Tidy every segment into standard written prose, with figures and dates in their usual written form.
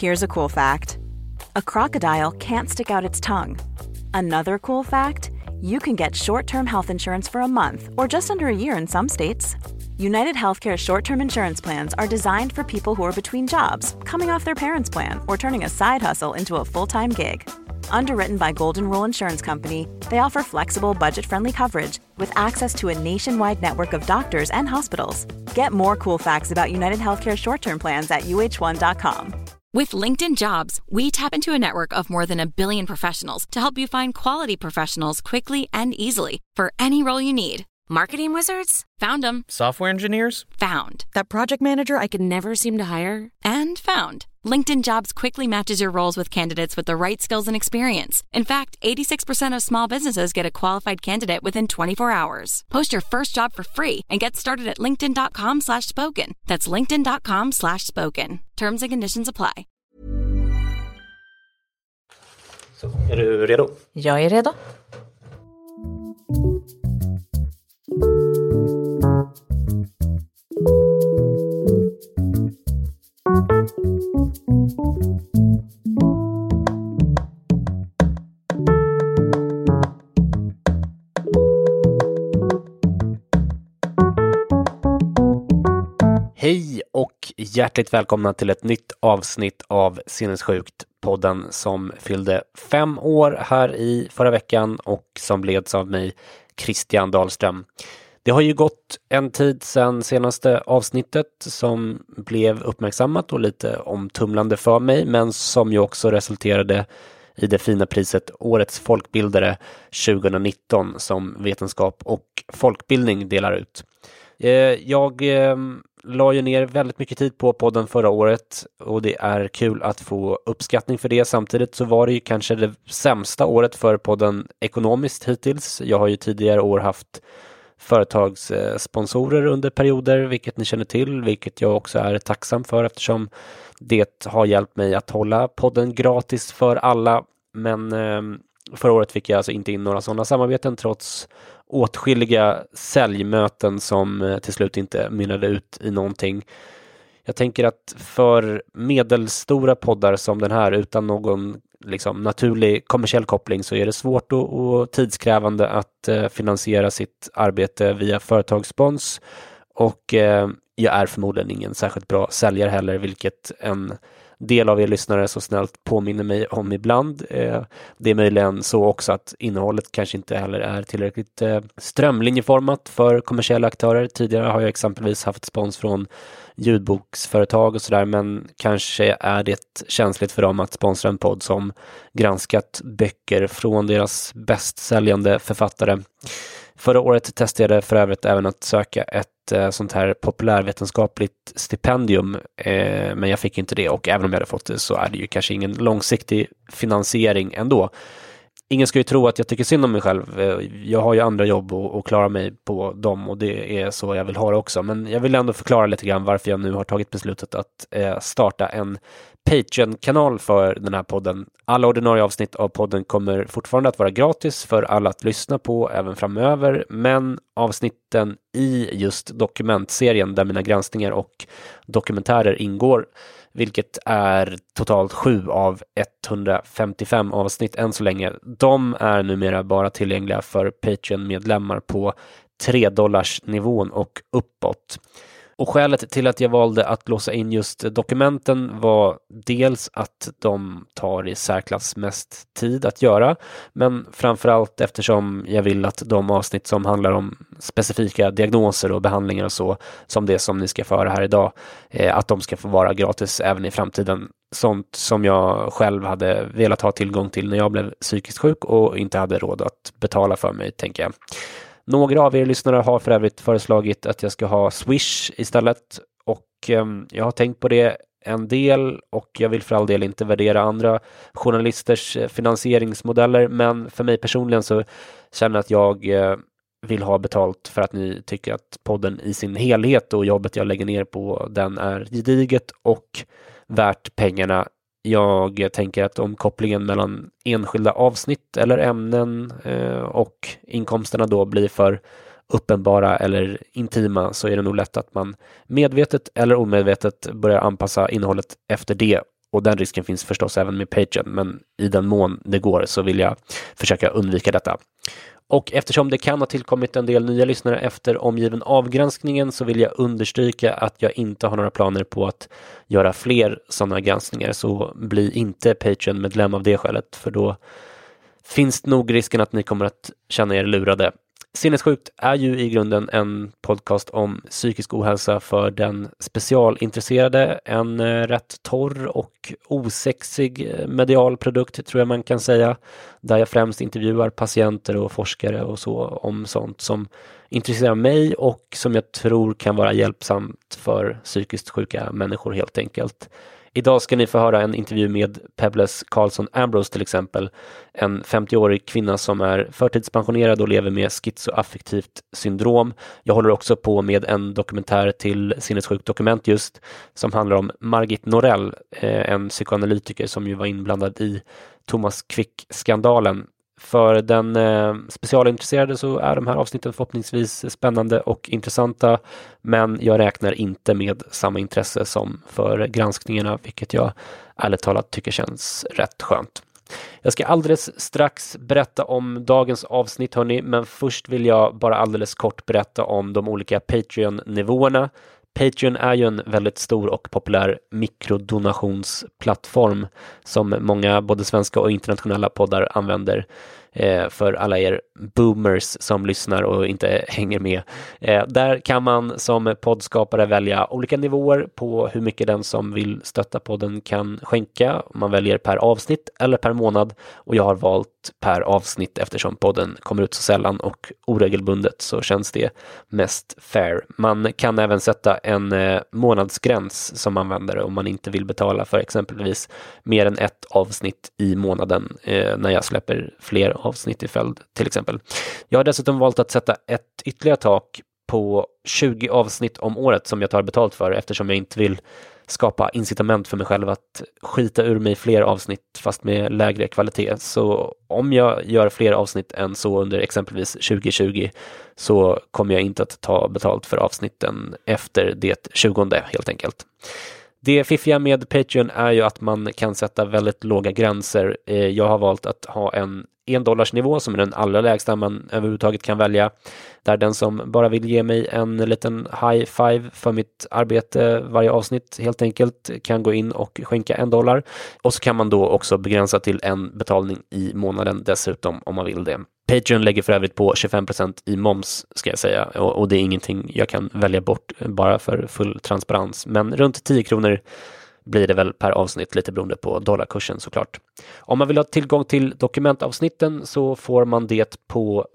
Here's a cool fact. A crocodile can't stick out its tongue. Another cool fact, you can get short-term health insurance for a month or just under a year in some states. United Healthcare short-term insurance plans are designed for people who are between jobs, coming off their parents' plan, or turning a side hustle into a full-time gig. Underwritten by Golden Rule Insurance Company, they offer flexible, budget-friendly coverage with access to a nationwide network of doctors and hospitals. Get more cool facts about United Healthcare short-term plans at uh1.com. With LinkedIn Jobs, we tap into a network of more than 1 billion professionals to help you find quality professionals quickly and easily for any role you need. Marketing wizards? Found them. Software engineers? Found. That project manager I could never seem to hire? And found. LinkedIn Jobs quickly matches your roles with candidates with the right skills and experience. In fact, 86% of small businesses get a qualified candidate within 24 hours. Post your first job for free and get started at linkedin.com/spoken. That's linkedin.com/spoken. Terms and conditions apply. Så, är du redo? Jag är redo. Hej och hjärtligt välkomna till ett nytt avsnitt av Sinnessjukt-podden som fyllde 5 år här i förra veckan och som leds av mig, Christian Dahlström. Det har ju gått en tid sedan senaste avsnittet som blev uppmärksammat och lite omtumlande för mig, men som ju också resulterade i det fina priset Årets folkbildare 2019 som Vetenskap och folkbildning delar ut. Jag la ju ner väldigt mycket tid på podden förra året och det är kul att få uppskattning för det. Samtidigt så var det ju kanske det sämsta året för podden ekonomiskt hittills. Jag har ju tidigare år haft företagssponsorer under perioder, vilket ni känner till, vilket jag också är tacksam för eftersom det har hjälpt mig att hålla podden gratis för alla. Men förra året fick jag alltså inte in några sådana samarbeten trots åtskilliga säljmöten som till slut inte mynnade ut i någonting. Jag tänker att för medelstora poddar som den här utan någon naturlig kommersiell koppling så är det svårt och tidskrävande att finansiera sitt arbete via företagsspons och jag är förmodligen ingen särskilt bra säljare heller, vilket en del av er lyssnare så snällt påminner mig om ibland. Det är möjligen så också att innehållet kanske inte heller är tillräckligt strömlinjeformat för kommersiella aktörer. Tidigare har jag exempelvis haft spons från ljudboksföretag och sådär, men kanske är det känsligt för dem att sponsra en podd som granskat böcker från deras bästsäljande författare. Förra året testade jag för övrigt även att söka ett sånt här populärvetenskapligt stipendium, men jag fick inte det och även om jag hade fått det så är det ju kanske ingen långsiktig finansiering ändå. Ingen ska ju tro att jag tycker synd om mig själv. Jag har ju andra jobb och klarar mig på dem och det är så jag vill ha det också. Men jag vill ändå förklara lite grann varför jag nu har tagit beslutet att starta en Patreon-kanal för den här podden. Alla ordinarie avsnitt av podden kommer fortfarande att vara gratis för alla att lyssna på även framöver, men avsnitten i just dokumentserien där mina granskningar och dokumentärer ingår, vilket är totalt 7 av 155 avsnitt än så länge, de är numera bara tillgängliga för Patreon-medlemmar på $3 nivån och uppåt. Och skälet till att jag valde att låsa in just dokumenten var dels att de tar i särklass mest tid att göra, men framförallt eftersom jag vill att de avsnitt som handlar om specifika diagnoser och behandlingar och så, som det som ni ska få höra här idag, att de ska få vara gratis även i framtiden. Sånt som jag själv hade velat ha tillgång till när jag blev psykiskt sjuk och inte hade råd att betala för mig, tänker jag. Några av er lyssnare har för övrigt föreslagit att jag ska ha Swish istället och jag har tänkt på det en del och jag vill för all del inte värdera andra journalisters finansieringsmodeller, men för mig personligen så känner jag att jag vill ha betalt för att ni tycker att podden i sin helhet och jobbet jag lägger ner på den är gediget och värt pengarna. Jag tänker att om kopplingen mellan enskilda avsnitt eller ämnen och inkomsterna då blir för uppenbara eller intima så är det nog lätt att man medvetet eller omedvetet börjar anpassa innehållet efter det. Och den risken finns förstås även med Patreon, men i den mån det går så vill jag försöka undvika detta. Och eftersom det kan ha tillkommit en del nya lyssnare efter omgiven avgranskningen så vill jag understryka att jag inte har några planer på att göra fler sådana granskningar, så bli inte Patreon-medlem av det skälet, för då finns nog risken att ni kommer att känna er lurade. Sinnessjukt är ju i grunden en podcast om psykisk ohälsa för den specialintresserade, en rätt torr och osexig medial produkt tror jag man kan säga, där jag främst intervjuar patienter och forskare och så om sånt som intresserar mig och som jag tror kan vara hjälpsamt för psykiskt sjuka människor helt enkelt. Idag ska ni få höra en intervju med Pebbles Carlson Ambrose till exempel, en 50-årig kvinna som är förtidspensionerad och lever med schizoaffektivt syndrom. Jag håller också på med en dokumentär till Sinnessjukt dokument just, som handlar om Margit Norell, en psykoanalytiker som ju var inblandad i Thomas Quick-skandalen. För den specialintresserade så är de här avsnitten förhoppningsvis spännande och intressanta, men jag räknar inte med samma intresse som för granskningarna, vilket jag ärligt talat tycker känns rätt skönt. Jag ska alldeles strax berätta om dagens avsnitt hörni, men först vill jag bara alldeles kort berätta om de olika Patreon-nivåerna. Patreon är ju en väldigt stor och populär mikrodonationsplattform som många både svenska och internationella poddar använder för alla er boomers som lyssnar och inte hänger med. Där kan man som poddskapare välja olika nivåer på hur mycket den som vill stötta podden kan skänka. Man väljer per avsnitt eller per månad, och jag har valt per avsnitt eftersom podden kommer ut så sällan och oregelbundet, så känns det mest fair. Man kan även sätta en månadsgräns som användare om man inte vill betala för exempelvis mer än ett avsnitt i månaden när jag släpper fler avsnitt i följd till exempel. Jag har dessutom valt att sätta ett ytterligare tak på 20 avsnitt om året som jag tar betalt för, eftersom jag inte vill skapa incitament för mig själv att skita ur mig fler avsnitt fast med lägre kvalitet. Så om jag gör fler avsnitt än så under exempelvis 2020 så kommer jag inte att ta betalt för avsnitten efter det 20:e helt enkelt. Det fiffiga med Patreon är ju att man kan sätta väldigt låga gränser. Jag har valt att ha en $1 som är den allra lägsta man överhuvudtaget kan välja. Där den som bara vill ge mig en liten high five för mitt arbete varje avsnitt helt enkelt kan gå in och skänka $1. Och så kan man då också begränsa till en betalning i månaden dessutom om man vill det. Patreon lägger för övrigt på 25% i moms ska jag säga, och det är ingenting jag kan välja bort bara för full transparens. Men runt 10 kronor blir det väl per avsnitt, lite beroende på dollarkursen såklart. Om man vill ha tillgång till dokumentavsnitten så får man det på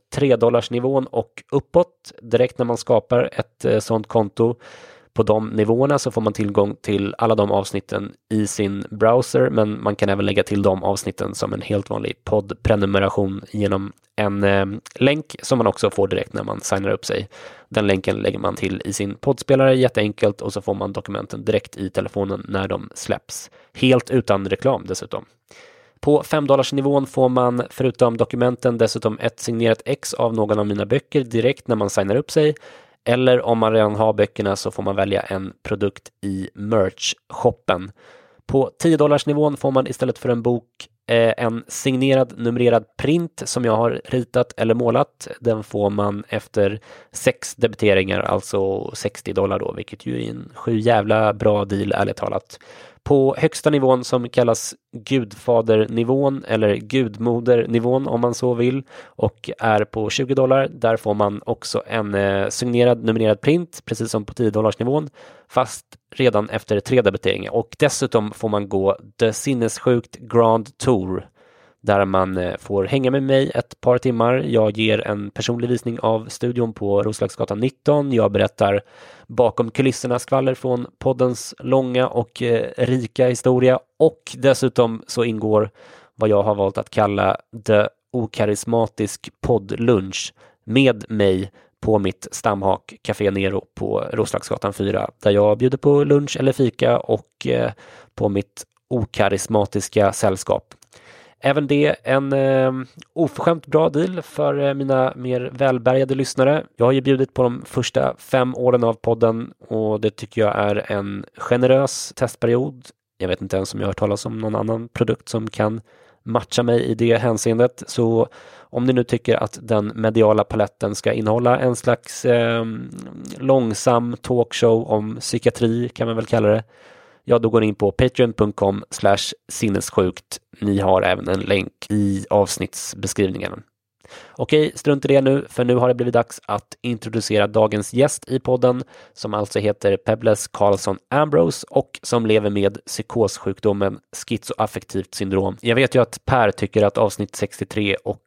$3 och uppåt direkt när man skapar ett sådant konto. På de nivåerna så får man tillgång till alla de avsnitten i sin browser, men man kan även lägga till de avsnitten som en helt vanlig poddprenumeration genom en länk som man också får direkt när man signar upp sig. Den länken lägger man till i sin poddspelare jätteenkelt, och så får man dokumenten direkt i telefonen när de släpps. Helt utan reklam dessutom. På $5-nivån får man förutom dokumenten dessutom ett signerat ex av någon av mina böcker direkt när man signar upp sig. Eller om man redan har böckerna så får man välja en produkt i merch-shoppen. På $10-nivån får man istället för en bok en signerad numrerad print som jag har ritat eller målat. Den får man efter 6 debiteringar, alltså $60 då, vilket ju är en 7 jävla bra deal ärligt talat. På högsta nivån som kallas gudfadernivån eller gudmodernivån om man så vill och är på $20, där får man också en signerad numrerad print precis som på $10-nivån fast redan efter 3 debiteringar, och dessutom får man gå The Sinnessjukt Grand Tour där man får hänga med mig ett par timmar. Jag ger en personlig visning av studion på Roslagsgatan 19. Jag berättar bakom kulisserna skvaller från poddens långa och rika historia, och dessutom så ingår vad jag har valt att kalla The Okarismatisk poddlunch med mig på mitt stamhak Café Nero på Roslagsgatan 4, där jag bjuder på lunch eller fika och på mitt okarismatiska sällskap. Även det en oförskämt bra deal för mina mer välbärgade lyssnare. Jag har ju bjudit på de första 5 åren av podden, och det tycker jag är en generös testperiod. Jag vet inte ens om jag har hört talas om någon annan produkt som kan matcha mig i det hänseendet. Så om ni nu tycker att den mediala paletten ska innehålla en slags långsam talkshow om psykiatri, kan man väl kalla det, ja, då går ni in på patreon.com/sinnessjukt. Ni har även en länk i avsnittsbeskrivningen. Okej, strunt i det nu, för nu har det blivit dags att introducera dagens gäst i podden, som alltså heter Pebbles Carlsson Ambrose och som lever med psykossjukdomen schizoaffektivt syndrom. Jag vet ju att Per tycker att avsnitt 63 och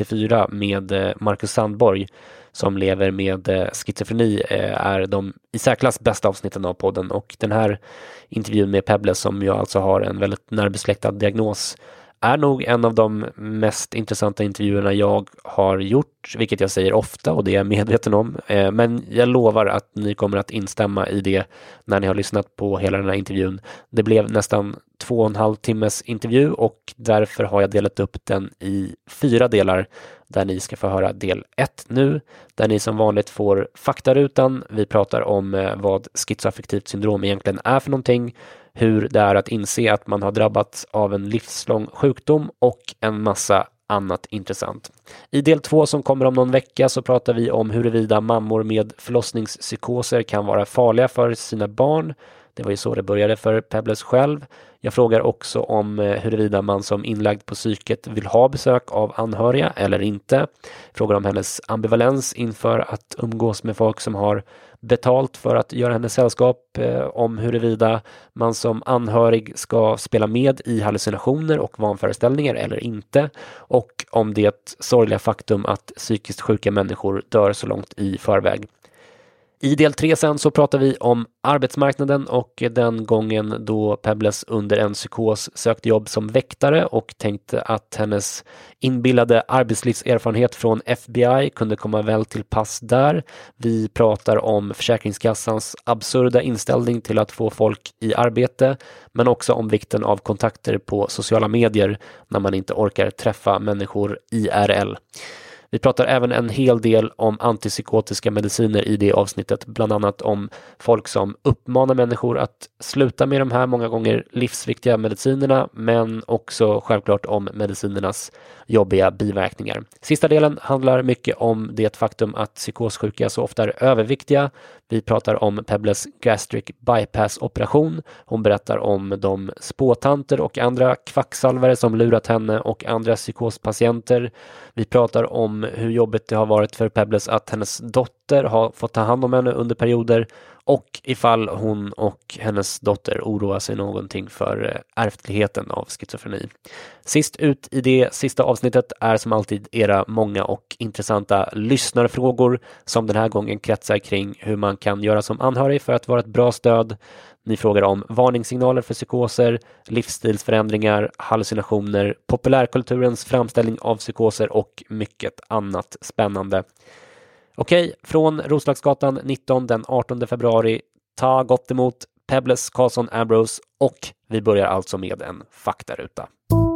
64 med Marcus Sandborg, som lever med schizofreni, är de i särklass bästa avsnitten av podden, och den här intervjun med Pebbles, som jag alltså har en väldigt närbesläktad diagnos, är nog en av de mest intressanta intervjuerna jag har gjort, vilket jag säger ofta och det är jag medveten om. Men jag lovar att ni kommer att instämma i det när ni har lyssnat på hela den här intervjun. Det blev nästan 2,5 timmes intervju och därför har jag delat upp den i 4 delar, där ni ska få höra del 1 nu, där ni som vanligt får faktarutan. Vi pratar om vad schizoaffektivt syndrom egentligen är för någonting, hur det är att inse att man har drabbats av en livslång sjukdom och en massa annat intressant. I del 2 som kommer om någon vecka så pratar vi om huruvida mammor med förlossningspsykoser kan vara farliga för sina barn. Det var ju så det började för Pebbles själv. Jag frågar också om huruvida man som inlagd på psyket vill ha besök av anhöriga eller inte. Frågar om hennes ambivalens inför att umgås med folk som har betalt för att göra hennes sällskap, om huruvida man som anhörig ska spela med i hallucinationer och vanföreställningar eller inte, och om det sorgliga faktum att psykiskt sjuka människor dör så långt i förväg. I del 3 sen så pratar vi om arbetsmarknaden och den gången då Pebbles under en psykos sökte jobb som väktare och tänkte att hennes inbillade arbetslivserfarenhet från FBI kunde komma väl till pass där. Vi pratar om Försäkringskassans absurda inställning till att få folk i arbete, men också om vikten av kontakter på sociala medier när man inte orkar träffa människor IRL. Vi pratar även en hel del om antipsykotiska mediciner i det avsnittet, bland annat om folk som uppmanar människor att sluta med de här många gånger livsviktiga medicinerna, men också självklart om medicinernas jobbiga biverkningar. Sista delen handlar mycket om det faktum att psykossjuka så ofta är överviktiga. Vi pratar om Pebbles gastric bypass-operation. Hon berättar om de spåtanter och andra kvacksalvare som lurat henne och andra psykospatienter. Vi pratar om hur jobbigt det har varit för Pebbles att hennes dotter har fått ta hand om henne under perioder, och ifall hon och hennes dotter oroar sig någonting för ärftligheten av schizofreni. Sist ut i det sista avsnittet är som alltid era många och intressanta lyssnarfrågor, som den här gången kretsar kring hur man kan göra som anhörig för att vara ett bra stöd. Ni frågar om varningssignaler för psykoser, livsstilsförändringar, hallucinationer, populärkulturens framställning av psykoser och mycket annat spännande. Okej, från Roslagsgatan 19 den 18 februari. Ta gott emot Pebbles Carlsson Ambrose, och vi börjar alltså med en faktaruta.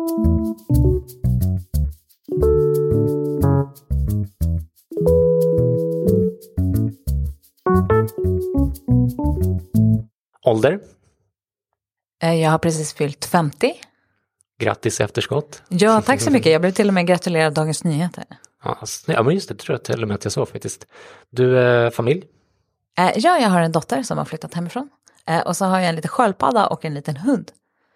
Ålder? Jag har precis fyllt 50. Grattis efterskott. Ja, tack så mycket. Jag blev till och med gratulerad Dagens Nyheter. Ja, men just det, tror jag till och med att jag sa faktiskt. Du är familj? Ja, jag har en dotter som har flyttat hemifrån. Och så har jag en liten sköldpadda och en liten hund.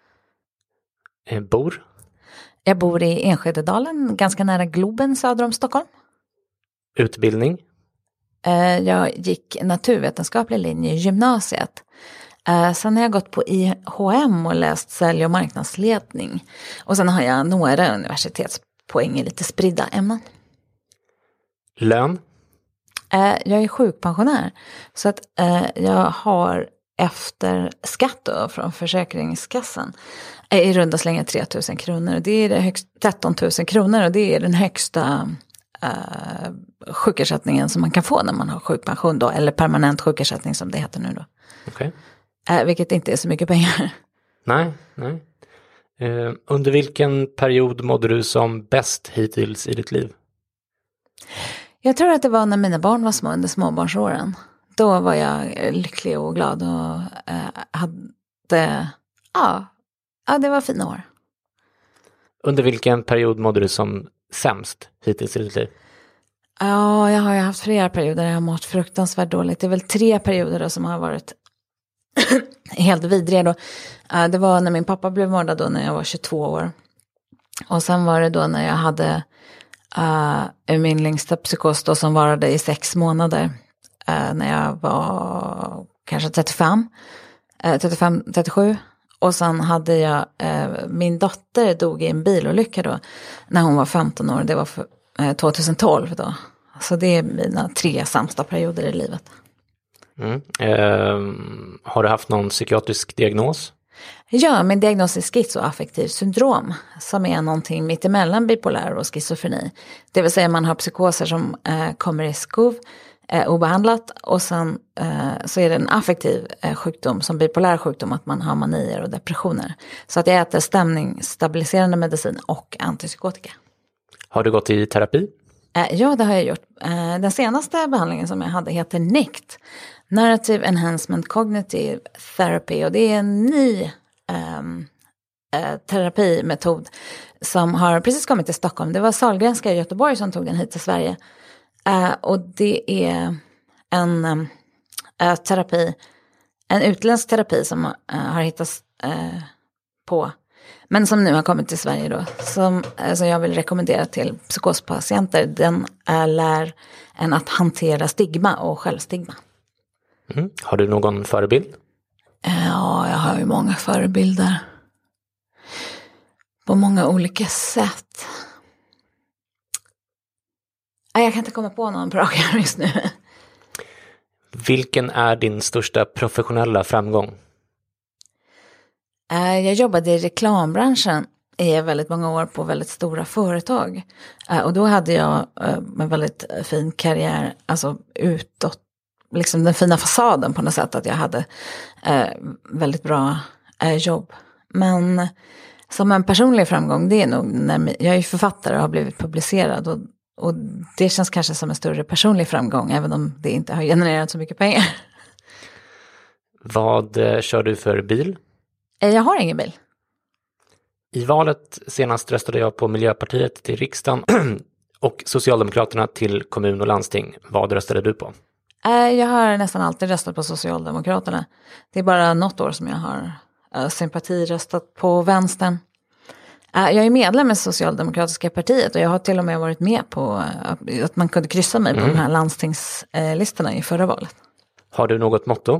Bor? Jag bor i Enskededalen, ganska nära Globen söder om Stockholm. Utbildning? Jag gick naturvetenskaplig linje i gymnasiet. Sen har jag gått på IHM och läst sälj- och marknadsledning. Och sen har jag några universitetspoäng i lite spridda ämnen. Lön? Jag är sjukpensionär. Så att jag har efter skatt då, från Försäkringskassan i runda slänga 3 000 kronor. Det är det högsta, 13 000 kronor, och det är den högsta sjukersättningen som man kan få när man har sjukpension då, eller permanent sjukersättning som det heter nu då. Okej. Vilket inte är så mycket pengar. Nej. Under vilken period mådde du som bäst hittills i ditt liv? Jag tror att det var när mina barn var små, under småbarnsåren. Då var jag lycklig och glad och hade Ja, det var fina år. Under vilken period mådde du som sämst hittills i ditt liv? Ja, jag har ju haft flera perioder där jag har mått fruktansvärt dåligt. Det är väl 3 perioder då som har varit helt vidriga då. Det var när min pappa blev mördad då när jag var 22 år. Och sen var det då när jag hade min längsta psykos då som varade i 6 månader. När jag var kanske 37. Och sen hade jag, min dotter dog i en bilolycka då när hon var 15 år. Det var 2012 då. Så det är mina 3 sämsta perioder i livet. Har du haft någon psykiatrisk diagnos? Ja, min diagnos är schizoaffektiv syndrom som är någonting mittemellan bipolär och schizofreni. Det vill säga man har psykoser som kommer i skov obehandlat och sen så är det en affektiv sjukdom som bipolär sjukdom att man har manier och depressioner. Så att jag äter stämningsstabiliserande medicin och antipsykotika. Har du gått i terapi? Ja, det har jag gjort. Den senaste behandlingen som jag hade heter NECT, Narrative Enhancement Cognitive Therapy, och det är en ny terapimetod som har precis kommit till Stockholm. Det var Sahlgrenska i Göteborg som tog den hit till Sverige. Och det är en terapi, en utländsk terapi som har hittats på, men som nu har kommit till Sverige då, som jag vill rekommendera till psykospatienter. Den lär en att hantera stigma och självstigma. Har du någon förebild? Ja, jag har ju många förebilder. På många olika sätt. Jag kan inte komma på någon bra just nu. Vilken är din största professionella framgång? Jag jobbade i reklambranschen i väldigt många år på väldigt stora företag. Och då hade jag en väldigt fin karriär, alltså utåt, liksom den fina fasaden på något sätt, att jag hade väldigt bra jobb. Men som en personlig framgång, det är nog när jag är författare och har blivit publicerad, och det känns kanske som en större personlig framgång, även om det inte har genererat så mycket pengar. Vad kör du för bil? Jag har ingen bil. I valet senast röstade jag på Miljöpartiet till riksdagen och Socialdemokraterna till kommun och landsting. Vad röstade du på? Jag har nästan alltid röstat på Socialdemokraterna. Det är bara något år som jag har sympatiröstat på vänstern. Jag är medlem i Socialdemokratiska partiet och jag har till och med varit med på att man kunde kryssa mig på de här landstingslistorna i förra valet. Har du något motto?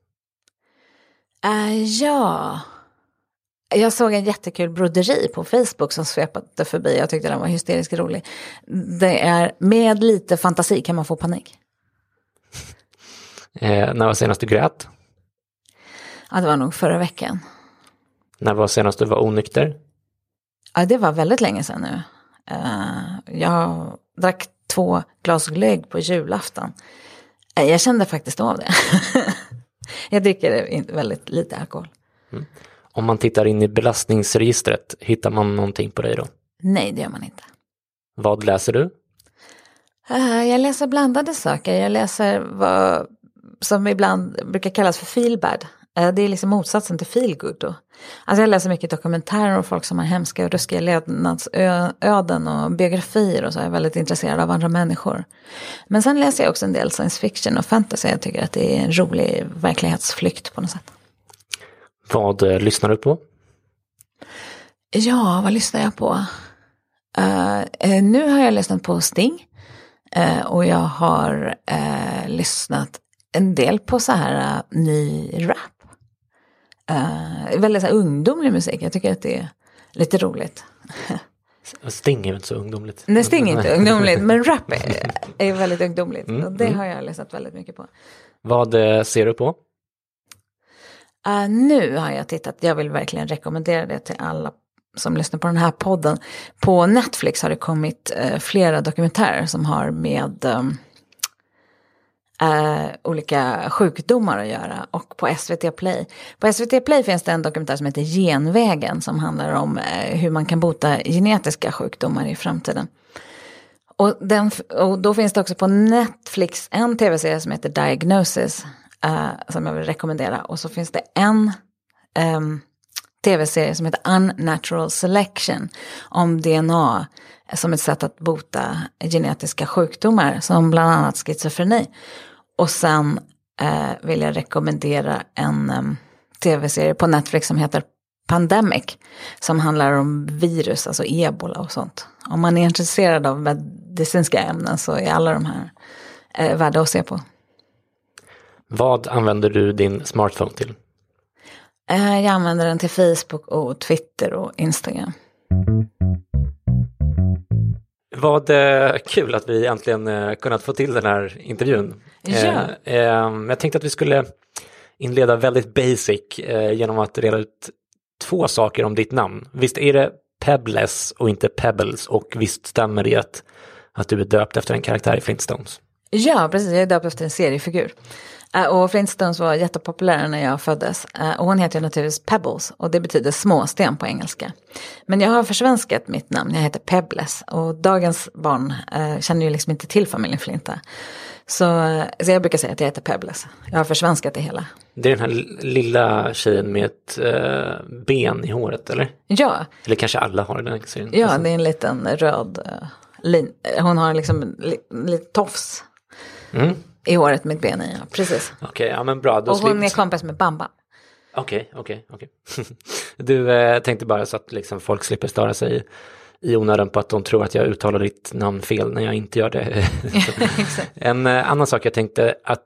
Ja. Jag såg en jättekul broderi på Facebook som svepade förbi. Jag tyckte den var hysteriskt rolig. Det är: med lite fantasi kan man få panik. När var senast du grät? Ja, det var nog förra veckan. När var senast du var onykter? Ja, det var väldigt länge sedan nu. Jag drack 2 glas glögg på julafton. Jag kände faktiskt av det. Jag dricker väldigt lite alkohol. Om man tittar in i belastningsregistret, hittar man någonting på dig då? Nej, det gör man inte. Vad läser du? Jag läser blandade saker. Jag läser vad som ibland brukar kallas för feel bad. Det är liksom motsatsen till feel good då. Alltså jag läser mycket dokumentärer och folk som har hemska och ruskiga levnadsöden och biografier, och så är jag väldigt intresserad av andra människor. Men sen läser jag också en del science fiction och fantasy. Jag tycker att det är en rolig verklighetsflykt på något sätt. Vad lyssnar du på? Ja, vad lyssnar jag på? Nu har jag lyssnat på Sting. Och jag har lyssnat en del på så här ny rap. Väldigt så här ungdomlig musik. Jag tycker att det är lite roligt. Sting är inte så ungdomligt. Nej, Sting är inte ungdomligt, men rap är väldigt ungdomligt. Och det har jag lyssnat väldigt mycket på. Vad ser du på? Nu har jag tittat, jag vill verkligen rekommendera det till alla som lyssnar på den här podden. På Netflix har det kommit flera dokumentärer som har med olika sjukdomar att göra, och på SVT Play. På SVT Play finns det en dokumentär som heter Genvägen som handlar om hur man kan bota genetiska sjukdomar i framtiden. Och då finns det också på Netflix en tv-serie som heter Diagnosis som jag vill rekommendera. Och så finns det en tv-serie som heter Unnatural Selection om DNA som ett sätt att bota genetiska sjukdomar som bland annat schizofreni. Och sen vill jag rekommendera en tv-serie på Netflix som heter Pandemic som handlar om virus, alltså ebola och sånt. Om man är intresserad av medicinska ämnen så är alla de här värda att se på. Vad använder du din smartphone till? Jag använder den till Facebook och Twitter och Instagram. Vad kul att vi äntligen kunnat få till den här intervjun. Ja. Jag tänkte att vi skulle inleda väldigt basic genom att reda ut 2 saker om ditt namn. Visst är det Pebbles och inte Pebbles, och visst stämmer det att du är döpt efter en karaktär i Flintstones? Ja, precis. Jag är döpt efter en seriefigur. Och Flintstones var jättepopulära när jag föddes. Och hon heter naturligtvis Pebbles och det betyder småsten på engelska. Men jag har försvenskat mitt namn, jag heter Pebbles. Och dagens barn känner ju liksom inte till familjen Flinta. Så jag brukar säga att jag heter Pebbles. Jag har försvenskat det hela. Det är den här lilla tjejen med ett ben i håret, eller? Ja. Eller kanske alla har den serien. Ja, det är en liten röd hon har liksom lite tofs. I håret med ben i, ja, precis. Okej, ja men bra. Och hon är kompis med Bamba. Okej. Du tänkte bara så att liksom folk slipper störa sig i onödan på att de tror att jag uttalar ditt namn fel när jag inte gör det. En annan sak jag tänkte att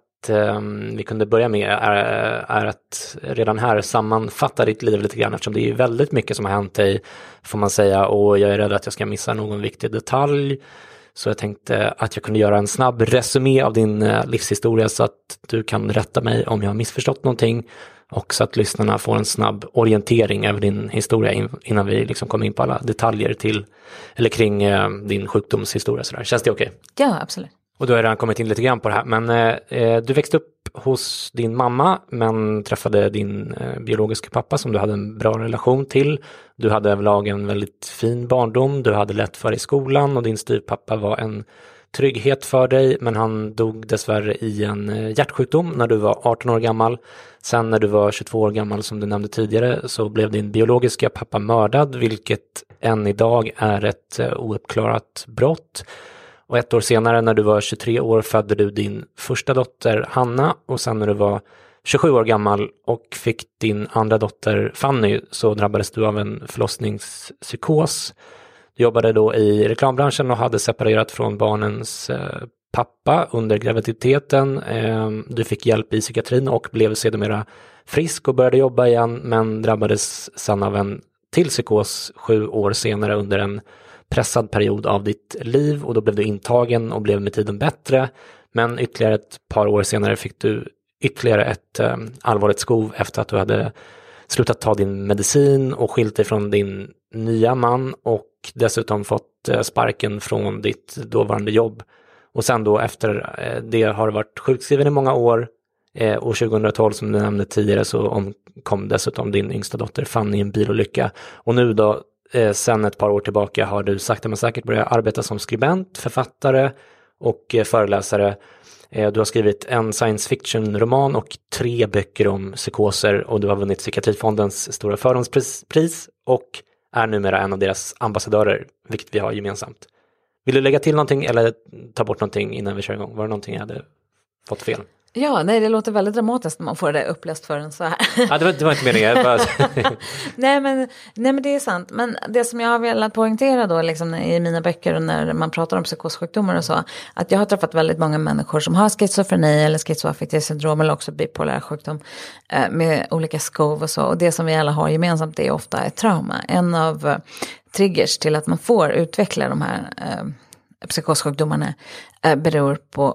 vi kunde börja med är att redan här sammanfatta ditt liv lite grann, eftersom det är väldigt mycket som har hänt dig, får man säga, och jag är rädd att jag ska missa någon viktig detalj. Så jag tänkte att jag kunde göra en snabb resumé av din livshistoria så att du kan rätta mig om jag har missförstått någonting, och så att lyssnarna får en snabb orientering över din historia innan vi liksom kommer in på alla detaljer eller kring din sjukdomshistoria. Sådär. Känns det okej? Ja, absolut. Och du har redan kommit in lite grann på det här, men du växte upp hos din mamma men träffade din biologiska pappa som du hade en bra relation till. Du hade överlag en väldigt fin barndom, du hade lätt för i skolan och din styvpappa var en trygghet för dig, men han dog dessvärre i en hjärtsjukdom när du var 18 år gammal. Sen när du var 22 år gammal, som du nämnde tidigare, så blev din biologiska pappa mördad, vilket än idag är ett ouppklarat brott. Och 1 år senare, när du var 23 år, födde du din första dotter Hanna, och sen när du var 27 år gammal och fick din andra dotter Fanny, så drabbades du av en förlossningspsykos. Du jobbade då i reklambranschen och hade separerat från barnens pappa under graviditeten. Du fick hjälp i psykiatrin och blev sedermera frisk och började jobba igen, men drabbades sedan av en till psykos 7 år senare under en pressad period av ditt liv, och då blev du intagen och blev med tiden bättre. Men ytterligare ett par år senare fick du ytterligare ett allvarligt skov efter att du hade slutat ta din medicin och skilt dig från din nya man, och dessutom fått sparken från ditt dåvarande jobb. Och sen då efter det har du varit sjukskriven i många år. År 2012, som du nämnde tidigare, så omkom dessutom din yngsta dotter Fanny i en bilolycka. Och nu då, sen ett par år tillbaka, har du sakta men säkert börjat arbeta som skribent, författare och föreläsare. Du har skrivit en science fiction-roman och 3 böcker om psykoser, och du har vunnit Psykiatrifondens stora förhandspris och är numera en av deras ambassadörer, vilket vi har gemensamt. Vill du lägga till någonting eller ta bort någonting innan vi kör igång? Var det någonting jag hade fått fel? Ja, nej, det låter väldigt dramatiskt när man får det uppläst för en så här. Ja, det var inte meningen. Bara... nej, men det är sant. Men det som jag har velat poängtera då liksom, i mina böcker och när man pratar om psykossjukdomar och så, att jag har träffat väldigt många människor som har schizofreni eller schizoaffektivt syndrom eller också bipolär sjukdom med olika skov och så. Och det som vi alla har gemensamt är ofta ett trauma. En av triggers till att man får utveckla de här psykossjukdomarna beror på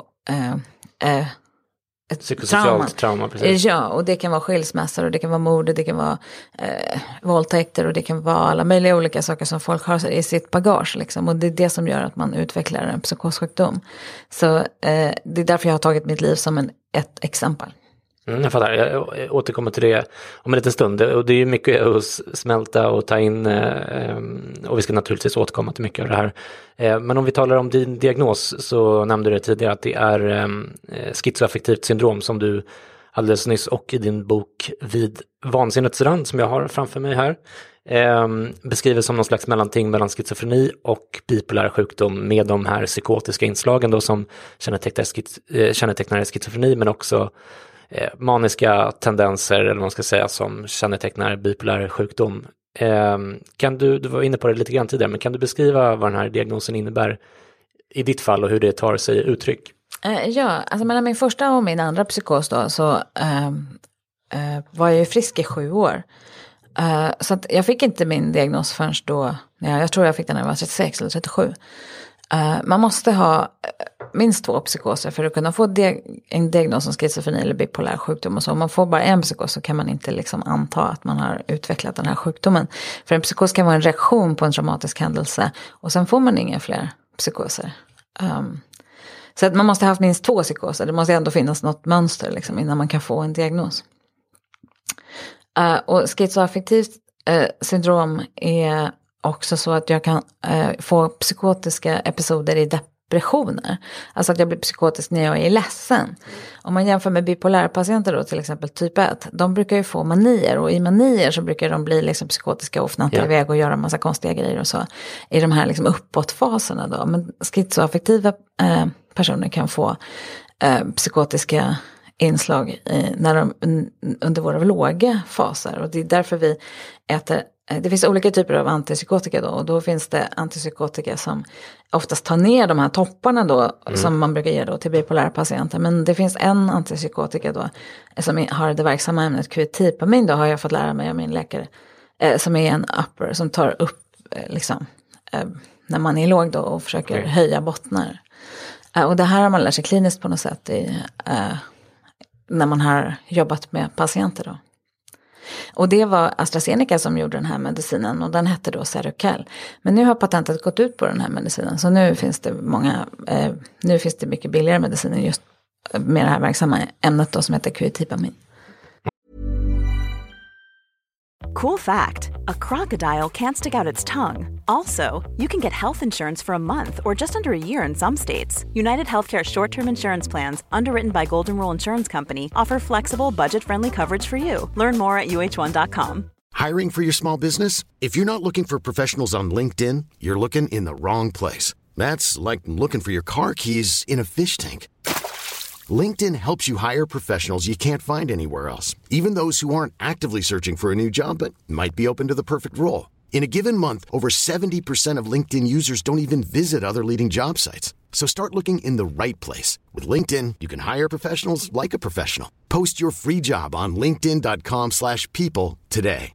ett psykosocialt trauma, precis. Ja, och det kan vara skilsmässor och det kan vara mord, det kan vara våldtäkter och det kan vara alla möjliga olika saker som folk har i sitt bagage liksom. Och det är det som gör att man utvecklar en psykossjukdom. Så det är därför jag har tagit mitt liv som ett exempel. Jag fattar, jag återkommer till det om en liten stund, och det är mycket att smälta och ta in, och vi ska naturligtvis återkomma till mycket av det här. Men om vi talar om din diagnos, så nämnde du tidigare att det är schizoaffektivt syndrom som du alldeles nyss och i din bok Vid vansinnets rand som jag har framför mig här, beskriver som någon slags mellanting mellan schizofreni och bipolär sjukdom med de här psykotiska inslagen då som kännetecknar schizofreni, men också maniska tendenser eller vad man ska säga som kännetecknar bipolär sjukdom. Du var inne på det lite grann tidigare, men kan du beskriva vad den här diagnosen innebär i ditt fall och hur det tar sig uttryck? Ja, alltså mellan min första och min andra psykos då så var jag ju frisk i 7 år. Så att jag fick inte min diagnos förrän då, jag tror jag fick den när jag var 36 eller 37. Man måste ha minst 2 psykoser för att kunna få en diagnos som schizofreni eller bipolär sjukdom och så. Om man får bara en psykos så kan man inte liksom anta att man har utvecklat den här sjukdomen. För en psykos kan vara en reaktion på en traumatisk händelse och sen får man inga fler psykoser. Så att man måste ha haft minst 2 psykoser. Det måste ändå finnas något mönster liksom, innan man kan få en diagnos. Och schizoaffektivt syndrom är också så att jag kan få psykotiska episoder i depressioner. Alltså att jag blir psykotisk när jag är ledsen. Om man jämför med bipolära patienter då, till exempel typ 1, de brukar ju få manier. Och i manier så brukar de bli liksom psykotiska och fnatta iväg och göra massa konstiga grejer och så. I de här liksom uppåtfaserna då. Men schizoaffektiva personer kan få psykotiska inslag under våra låga faser. Och det är därför vi äter. Det finns olika typer av antipsykotika då. Och då finns det antipsykotika som oftast tar ner de här topparna då. Som man brukar ge då till bipolära patienter. Men det finns en antipsykotika då. Som har det verksamma ämnet quetipamin då. Har jag fått lära mig av min läkare. Som är en upper som tar upp liksom. När man är låg då och försöker höja bottnar. Och det här har man lärt sig kliniskt på något sätt. När man har jobbat med patienter då. Och det var AstraZeneca som gjorde den här medicinen och den hette då Seroquel. Men nu har patentet gått ut på den här medicinen så nu finns det mycket billigare mediciner just med det här verksamma ämnet då som heter quetipamin. Cool fact, a crocodile can't stick out its tongue. Also, you can get health insurance for a month or just under a year in some states. United Healthcare short-term insurance plans, underwritten by Golden Rule Insurance Company, offer flexible, budget-friendly coverage for you. Learn more at uh1.com. Hiring for your small business? If you're not looking for professionals on LinkedIn, you're looking in the wrong place. That's like looking for your car keys in a fish tank. LinkedIn helps you hire professionals you can't find anywhere else, even those who aren't actively searching for a new job but might be open to the perfect role. In a given month, over 70% of LinkedIn users don't even visit other leading job sites. So start looking in the right place. With LinkedIn, you can hire professionals like a professional. Post your free job on linkedin.com/people today.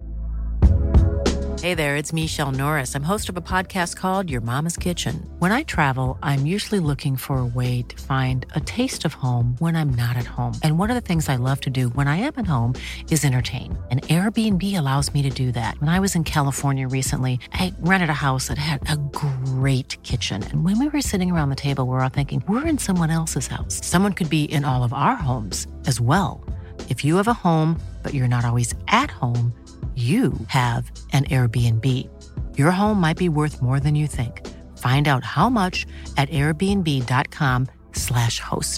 Hey there, it's Michelle Norris. I'm host of a podcast called Your Mama's Kitchen. When I travel, I'm usually looking for a way to find a taste of home when I'm not at home. And one of the things I love to do when I am at home is entertain. And Airbnb allows me to do that. When I was in California recently, I rented a house that had a great kitchen. And when we were sitting around the table, we were all thinking, we're in someone else's house. Someone could be in all of our homes as well. If you have a home, but you're not always at home, you have an Airbnb. Your home might be worth more than you think. Find out how much at airbnb.com/host.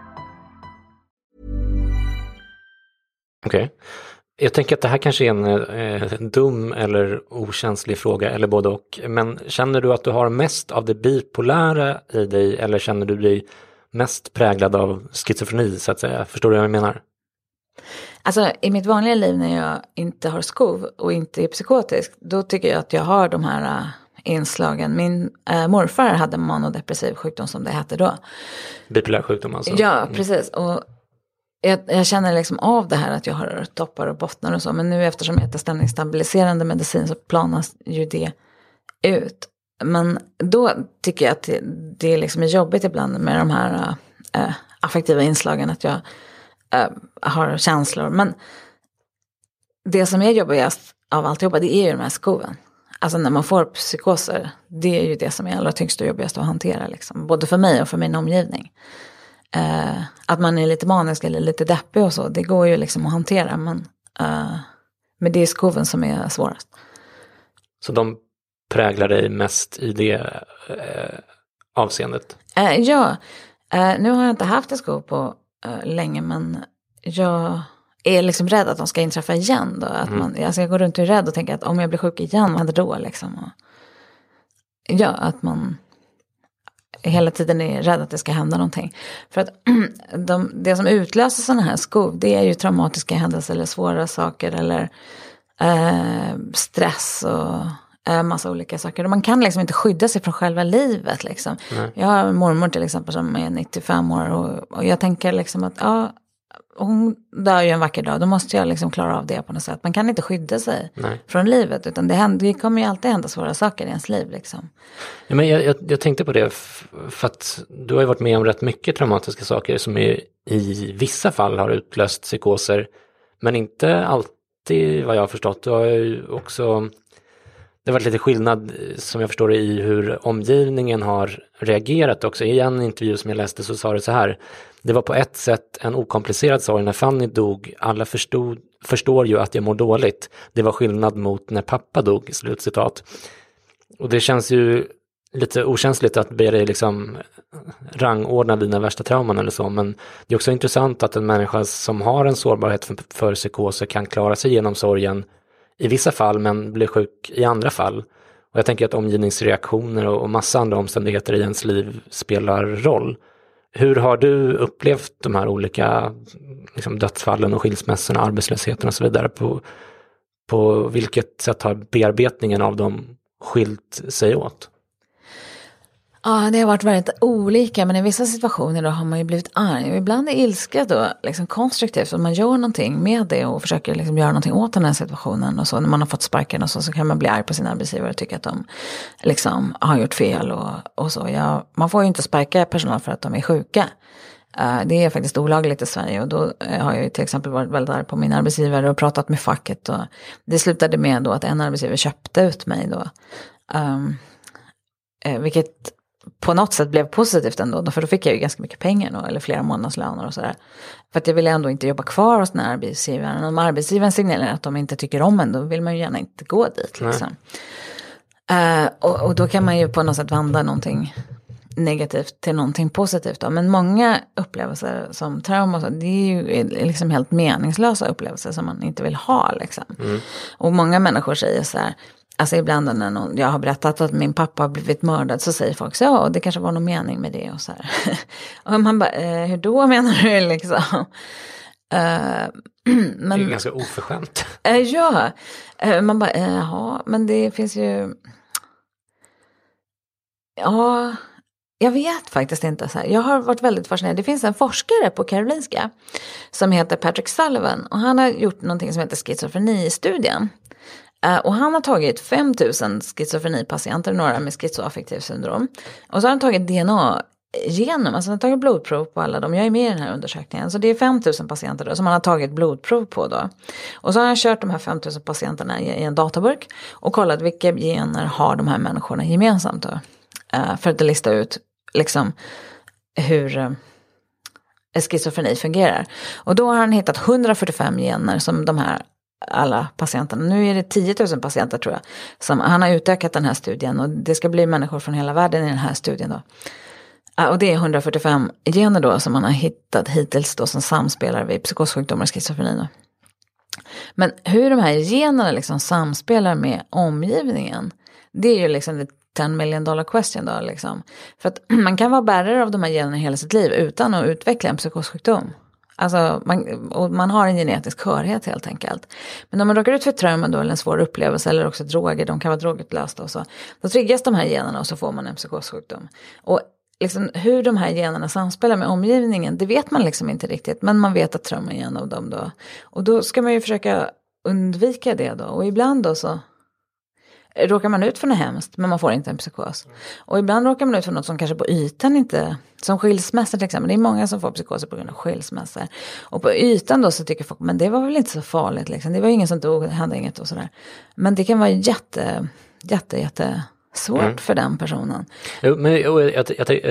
Okej. Jag tänker att det här kanske är en dum eller okänslig fråga eller både och. Men känner du att du har mest av det bipolära i dig eller känner du dig mest präglad av schizofreni så att säga? Förstår du vad jag menar? Alltså i mitt vanliga liv när jag inte har skov och inte är psykotisk, då tycker jag att jag har de här inslagen. Min morfar hade manodepressiv sjukdom som det hette då. Bipolär sjukdom alltså? Ja, precis. Och jag känner liksom av det här att jag har toppar och bottnar och så. Men nu eftersom jag äter stämningsstabiliserande medicin så planas ju det ut. Men då tycker jag att det liksom är jobbigt ibland med de här affektiva inslagen att jag har känslor. Men det som är jobbigast av alltihopa, det är ju de här skoven. Alltså när man får psykoser, det är ju det som är allra tyngst och jobbigast att hantera. Liksom. Både för mig och för min omgivning. Att man är lite manisk eller lite deppig och så, det går ju liksom att hantera. Men det är skoven som är svårast. Så de präglar dig mest i det nu har jag inte haft en skov på länge, men jag är liksom rädd att de ska inträffa igen då. Att alltså jag går runt och är rädd och tänker att om jag blir sjuk igen, vad händer då liksom? Och, ja, att man hela tiden är rädd att det ska hända någonting. För att det som utlöser sådana här skov, det är ju traumatiska händelser eller svåra saker eller stress och massa olika saker. Och man kan liksom inte skydda sig från själva livet liksom. Jag har en mormor till exempel som är 95 år och jag tänker liksom att hon dör ju en vacker dag, då måste jag liksom klara av det på något sätt. Man kan inte skydda sig från livet, utan det kommer ju alltid hända svåra saker i ens liv liksom. Ja, men jag tänkte på det för att du har ju varit med om rätt mycket traumatiska saker som i vissa fall har utlöst psykoser, men inte alltid vad jag har förstått. Du har ju också, det har varit lite skillnad som jag förstår i hur omgivningen har reagerat också. I en intervju som jag läste så sa det så här: det var på ett sätt en okomplicerad sorg när Fanny dog. Alla förstår ju att jag mår dåligt. Det var skillnad mot när pappa dog, slutcitat. Och det känns ju lite okänsligt att be dig liksom rangordna dina värsta trauman eller så. Men det är också intressant att en människa som har en sårbarhet för psykoser kan klara sig genom sorgen i vissa fall, men blir sjuk i andra fall. Och jag tänker att omgivningsreaktioner och massa andra omständigheter i ens liv spelar roll. Hur har du upplevt de här olika liksom, dödsfallen och skilsmässorna, arbetslösheten och så vidare? På vilket sätt har bearbetningen av dem skilt sig åt? Ja, det har varit väldigt olika, men i vissa situationer då har man ju blivit arg. Och ibland är ilska då liksom konstruktivt, att man gör någonting med det och försöker liksom göra någonting åt den här situationen. Och så när man har fått sparken och så kan man bli arg på sin arbetsgivare och tycka att de liksom har gjort fel och så. Man får ju inte sparka personal för att de är sjuka. Det är faktiskt olagligt i Sverige, och då har jag ju till exempel varit väldigt arg på min arbetsgivare och pratat med facket. Och det slutade med då att en arbetsgivare köpte ut mig då. Vilket på något sätt blev positivt ändå, för då fick jag ju ganska mycket pengar då, eller flera månadslöner och sådär. För att jag ville ändå inte jobba kvar hos den här arbetsgivaren. Om arbetsgivaren signalerar att de inte tycker om en, då vill man ju gärna inte gå dit liksom. Och då kan man ju på något sätt vända någonting negativt till någonting positivt då. Men många upplevelser som trauma, det är ju liksom helt meningslösa upplevelser som man inte vill ha liksom. Och många människor säger så här, alltså ibland när jag har berättat att min pappa har blivit mördad, så säger folk så, ja, det kanske var någon mening med det och så här. Och man bara, hur då menar du liksom? Men, det är ganska oförskämt. Ja, man bara, jaha, men det finns ju, ja, jag vet faktiskt inte så här. Jag har varit väldigt fascinerad. Det finns en forskare på Karolinska som heter Patrick Sullivan, och han har gjort någonting som heter schizofreni-studien. Och han har tagit 5000 schizofrenipatienter, några med schizoaffektiv syndrom. Och så har han tagit DNA-genom, alltså han har tagit blodprov på alla dem. Jag är med i den här undersökningen. Så det är 5000 patienter då, som han har tagit blodprov på då. Och så har han kört de här 5000 patienterna i en databurk och kollat vilka gener har de här människorna gemensamt då. För att lista ut liksom hur schizofreni fungerar. Och då har han hittat 145 gener som de här alla patienterna. Nu är det 10 000 patienter tror jag. Som han har utökat den här studien, och det ska bli människor från hela världen i den här studien då. Och det är 145 gener då som man har hittat hittills då som samspelar vid psykossjukdomar och schizofreni då. Men hur de här generna liksom samspelar med omgivningen, det är ju liksom det $10 million question då liksom. För att man kan vara bärare av de här generna hela sitt liv utan att utveckla en psykossjukdom. Alltså man har en genetisk skörhet helt enkelt. Men om man råkar ut för trauma då, eller en svår upplevelse, eller också droger, de kan vara drogutlösta och så, då triggas de här generna och så får man en psykossjukdom. Och liksom hur de här generna samspelar med omgivningen, det vet man liksom inte riktigt, men man vet att trauma är en av dem då. Och då ska man ju försöka undvika det då, och ibland då så råkar man ut för något hemskt, men man får inte en psykos. Och ibland råkar man ut för något som kanske på ytan inte, som skilsmässor till exempel. Det är många som får psykoser på grund av skilsmässor. Och på ytan då så tycker folk, men det var väl inte så farligt liksom. Det var ingen som dog, det hände inget och sådär. Men det kan vara jätte svårt för den personen. Jo, men jag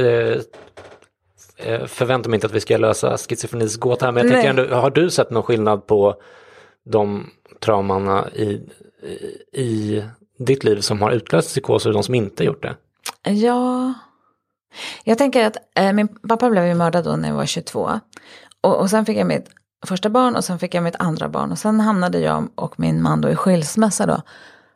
förväntar mig inte att vi ska lösa schizofrenis gåta här, men jag tänker ändå, har du sett någon skillnad på de traumorna i ditt liv som har utlöst psykoser och de som inte gjort det? Ja, jag tänker att min pappa blev ju mördad då när jag var 22. Och sen fick jag mitt första barn och sen fick jag mitt andra barn. Och sen hamnade jag och min man då i skilsmässa då.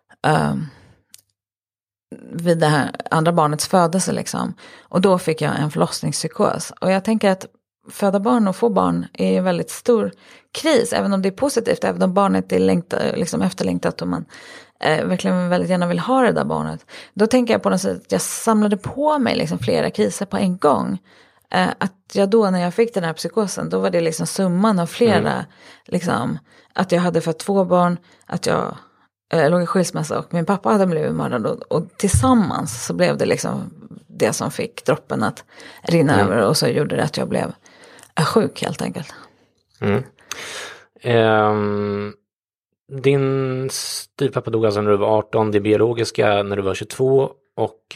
Vid det här andra barnets födelse liksom. Och då fick jag en förlossningspsykos. Och jag tänker att föda barn och få barn är en väldigt stor kris. Även om det är positivt, även om barnet är liksom efterlängtat och man verkligen väldigt gärna vill ha det där barnet. Då tänker jag på något sätt att jag samlade på mig liksom flera kriser på en gång. Att jag då när jag fick den här psykosen, då var det liksom summan av flera, liksom, att jag hade fått 2 barn, att jag låg i skilsmässa och min pappa hade blivit mördad och tillsammans så blev det liksom det som fick droppen att rinna över och så gjorde det att jag blev sjuk helt enkelt. Din styvpappa dog alltså när du var 18, det biologiska när du var 22 och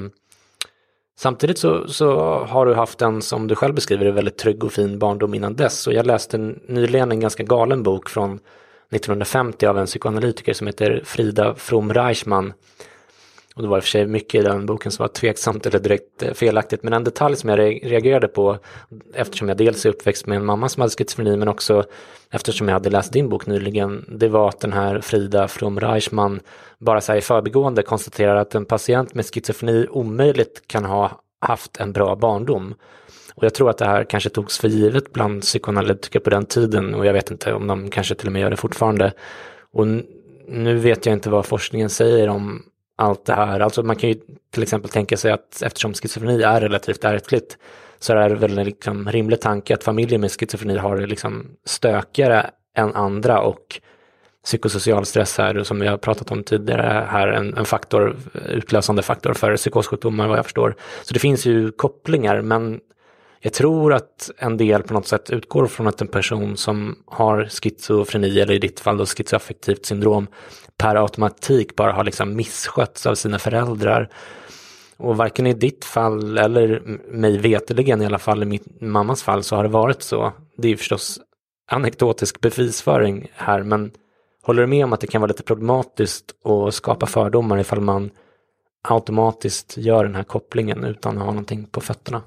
samtidigt så har du haft en, som du själv beskriver, en väldigt trygg och fin barndom innan dess. Och jag läste nyligen en ganska galen bok från 1950 av en psykoanalytiker som heter Frida From-Reichmann. Och det var i och för sig mycket i den boken som var tveksamt eller direkt felaktigt. Men en detalj som jag reagerade på, eftersom jag dels är uppväxt med en mamma som hade schizofreni, men också eftersom jag hade läst din bok nyligen, det var att den här Frida From-Reichmann bara så här i förbigående konstaterar att en patient med schizofreni omöjligt kan ha haft en bra barndom. Och jag tror att det här kanske togs för givet bland psykoanalytiker på den tiden, och jag vet inte om de kanske till och med gör det fortfarande. Och nu vet jag inte vad forskningen säger om allt det här. Alltså man kan ju till exempel tänka sig att eftersom schizofreni är relativt ärftligt så är det väl en liksom rimlig tanke att familjer med schizofreni har det liksom stökigare än andra, och psykosocial stress här, som vi har pratat om tidigare, här en faktor, utlösande faktor för psykossjukdomar vad jag förstår. Så det finns ju kopplingar, men jag tror att en del på något sätt utgår från att en person som har schizofreni, eller i ditt fall då schizoaffektivt syndrom, per automatik bara har liksom misskötts av sina föräldrar. Och varken i ditt fall eller mig veteligen, i alla fall i min mammas fall, så har det varit så. Det är förstås anekdotisk bevisföring här, men håller du med om att det kan vara lite problematiskt att skapa fördomar ifall man automatiskt gör den här kopplingen utan att ha någonting på fötterna?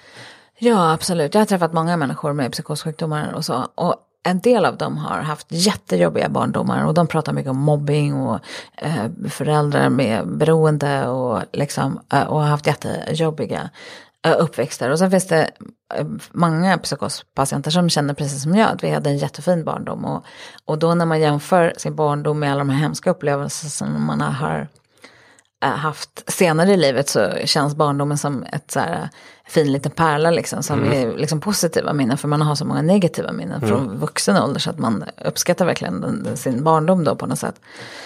Ja, absolut. Jag har träffat många människor med psykossjukdomar och så. Och en del av dem har haft jättejobbiga barndomar. Och de pratar mycket om mobbing och föräldrar med beroende och, liksom, och har haft jättejobbiga uppväxter. Och sen finns det många psykospatienter som känner precis som jag att vi hade en jättefin barndom. Och då när man jämför sin barndom med alla de här hemska upplevelser som man har haft senare i livet, så känns barndomen som ett så här fin liten pärla liksom, som är liksom positiva minnen, för man har så många negativa minnen från vuxen ålder, så att man uppskattar verkligen sin barndom då på något sätt.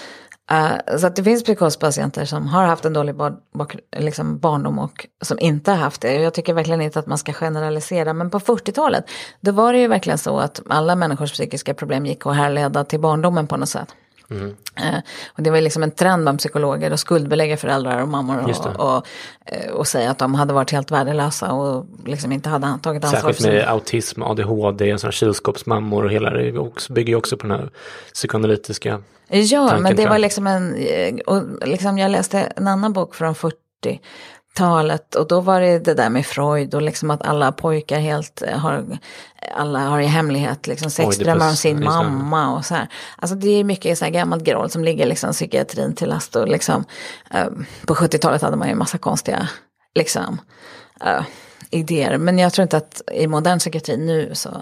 Så att det finns psykospatienter som har haft en dålig liksom barndom och som inte har haft det. Jag tycker verkligen inte att man ska generalisera, men på 40-talet då var det ju verkligen så att alla människors psykiska problem gick att härleda till barndomen på något sätt. Och det var liksom en trend bland psykologer att skuldbelägga föräldrar och mammor och säga att de hade varit helt värdelösa och liksom inte hade tagit ansvar. Särskilt med autism, ADHD, sådana kylskåpsmammor och hela det bygger också på den här psykoanalytiska tanken, men det var liksom och liksom jag läste en annan bok från 40-talet och då var det där med Freud och liksom att alla pojkar alla har i hemlighet liksom sexdrömmar om sin mamma och så här. Alltså det är mycket så här gammalt groll som ligger liksom psykiatrin till last, och liksom på 70-talet hade man ju en massa konstiga liksom idéer, men jag tror inte att i modern psykiatri nu så